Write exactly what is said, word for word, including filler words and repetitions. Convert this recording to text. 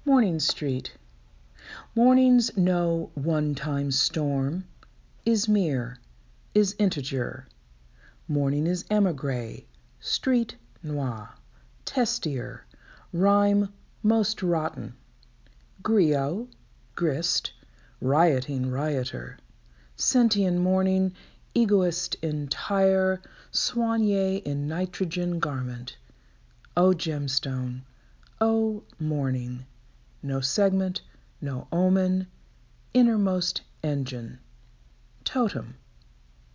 Morning Street. Morning's no one-time storm, is mere, is integer. Morning is emigre, street noir, testier, rhyme most rotten. Griot, grist, rioting rioter. Sentient morning, egoist entire, soigné in nitrogen garment. O gemstone, O morning, no segment, no omen, innermost engine. Totem,